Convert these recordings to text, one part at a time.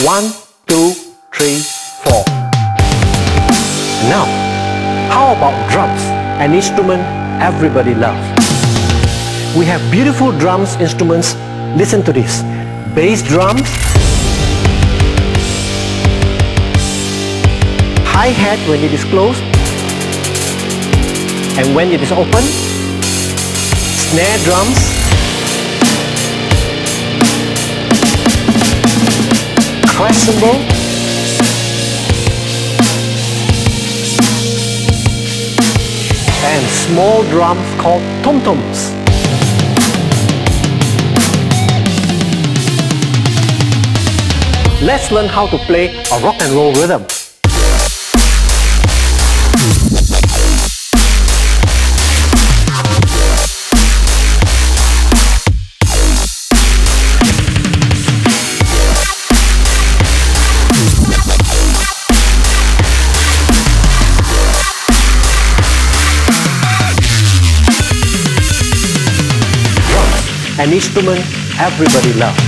1, 2, 3, 4. Now, how about drums, an instrument everybody loves? We have beautiful drums instruments. Listen to this. Bass drums, hi-hat when it is closed and when it is open, snare drums, crash cymbal, and small drums called tom-toms. Let's learn how to play a rock and roll rhythm. Drums, an instrument everybody loves.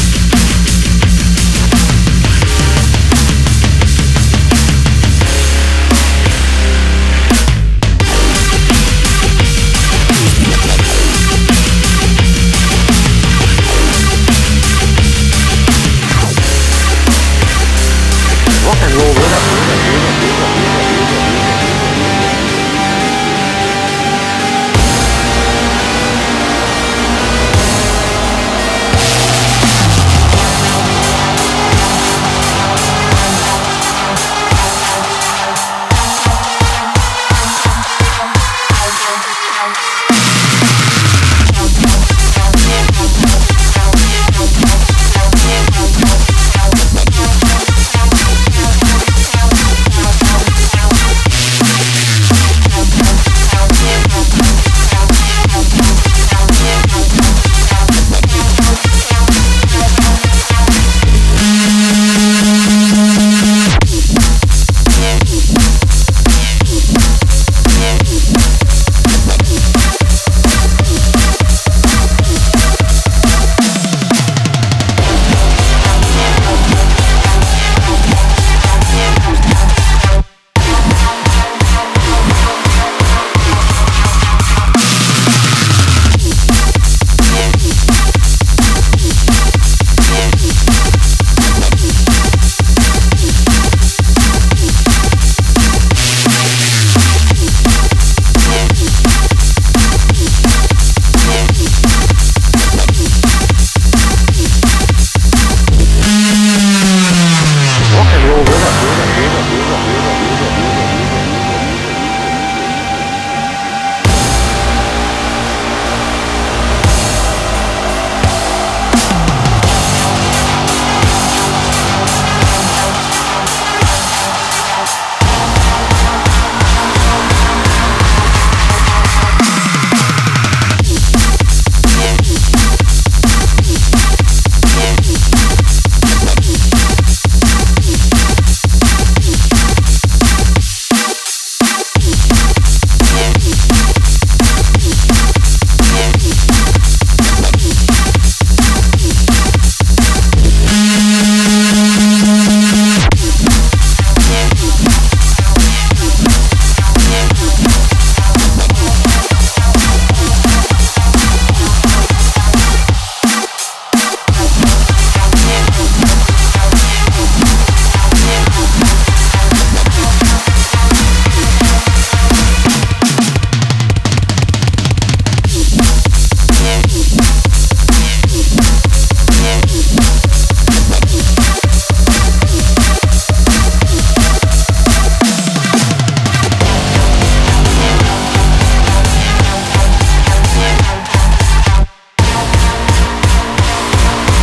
Rock and roll rhythm.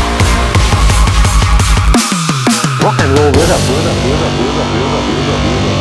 Rock and roll rhythm.